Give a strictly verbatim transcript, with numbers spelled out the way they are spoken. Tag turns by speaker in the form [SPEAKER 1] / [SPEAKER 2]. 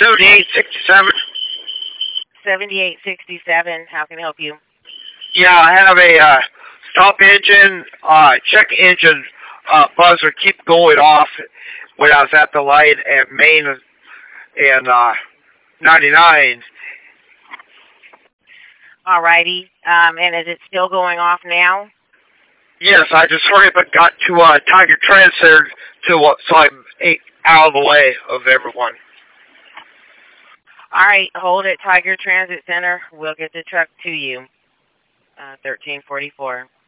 [SPEAKER 1] seventy-eight sixty-seven.
[SPEAKER 2] seventy-eight sixty-seven. How can I help you?
[SPEAKER 1] Yeah, I have a uh, stop engine, uh, check engine uh, buzzer keep going off when I was at the light at Main and uh, ninety-nine.
[SPEAKER 2] Alrighty. Um, and is it still going off now?
[SPEAKER 1] Yes, I just hurried but got to uh, Tiger Transit Center to uh, so I'm out of the way of everyone.
[SPEAKER 2] All right, hold at Tiger Transit Center. We'll get the truck to you. Uh, thirteen forty-four.